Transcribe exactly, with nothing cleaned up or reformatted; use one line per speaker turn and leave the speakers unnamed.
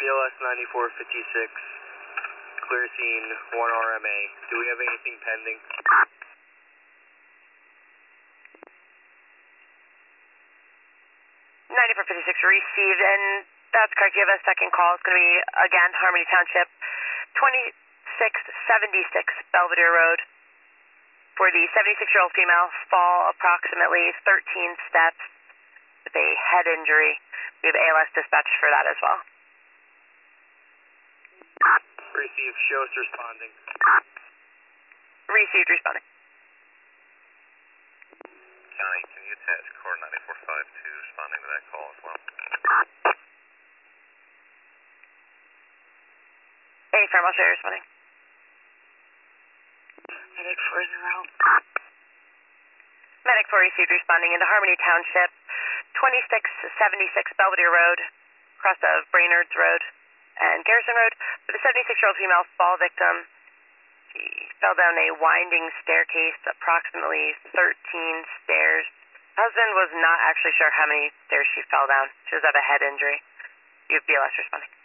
B L S ninety-four fifty-six, clear scene, one R M A. Do we have anything pending?
ninety-four fifty-six received, and that's correct. You have a second call. It's going to be, again, Harmony Township, twenty-six seventy-six Belvedere Road. For the seventy-six-year-old female, fall approximately thirteen steps with a head injury. We have A L S dispatch for that as well.
Received, show us responding.
Received, responding.
County, can you attach core ninety-four five two responding to that call as well?
Hey, firm, I'll show you responding.
Medic four zero.
Medic four received, responding into Harmony Township, twenty-six seventy-six Belvedere Road, cross of Brainerd's Road and Garrison Road. For the seventy-six-year-old female fall victim, she fell down a winding staircase, approximately thirteen stairs. Husband was not actually sure how many stairs she fell down. She does have a head injury. You have B L S responding.